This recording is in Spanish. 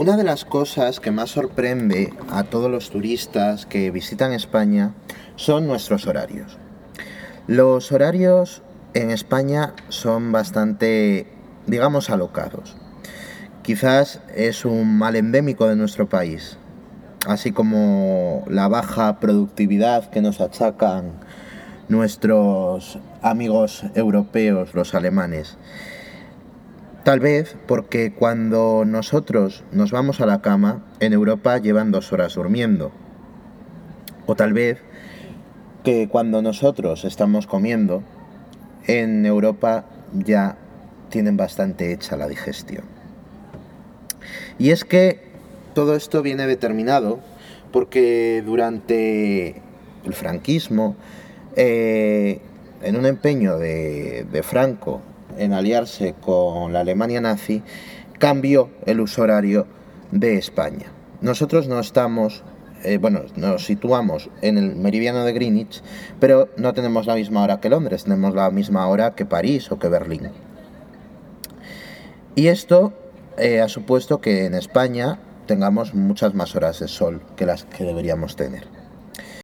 Una de las cosas que más sorprende a todos los turistas que visitan España son nuestros horarios. Los horarios en España son bastante, digamos, alocados. Quizás es un mal endémico de nuestro país, así como la baja productividad que nos achacan nuestros amigos europeos, los alemanes. Tal vez porque cuando nosotros nos vamos a la cama, en Europa llevan 2 horas durmiendo. O tal vez que cuando nosotros estamos comiendo, en Europa ya tienen bastante hecha la digestión. Y es que todo esto viene determinado porque durante el franquismo, en un empeño de Franco en aliarse con la Alemania nazi, cambió el uso horario de España. Nosotros no estamos, nos situamos en el meridiano de Greenwich, pero no tenemos la misma hora que Londres, tenemos la misma hora que París o que Berlín. Y esto ha supuesto que en España tengamos muchas más horas de sol que las que deberíamos tener.